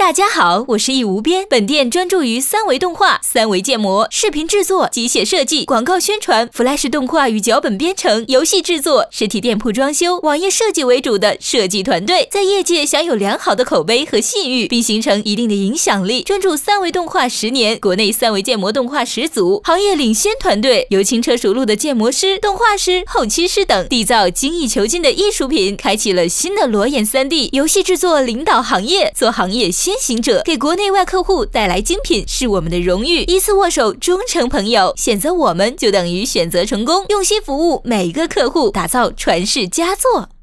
大家好，我是易无边。本店专注于三维动画、三维建模、视频制作、机械设计、广告宣传、Flash 动画与脚本编程、游戏制作、实体店铺装修、网页设计为主的设计团队，在业界享有良好的口碑和信誉，并形成一定的影响力。专注三维动画10年，国内三维建模动画始祖，行业领先团队，由轻车熟路的建模师、动画师、后期师等缔造精益求精的艺术品，开启了新的裸眼 3D 游戏制作领导行业，做行业先行者，给国内外客户带来精品是我们的荣誉。依次握手，忠诚朋友，选择我们就等于选择成功，用心服务每一个客户，打造传世佳作。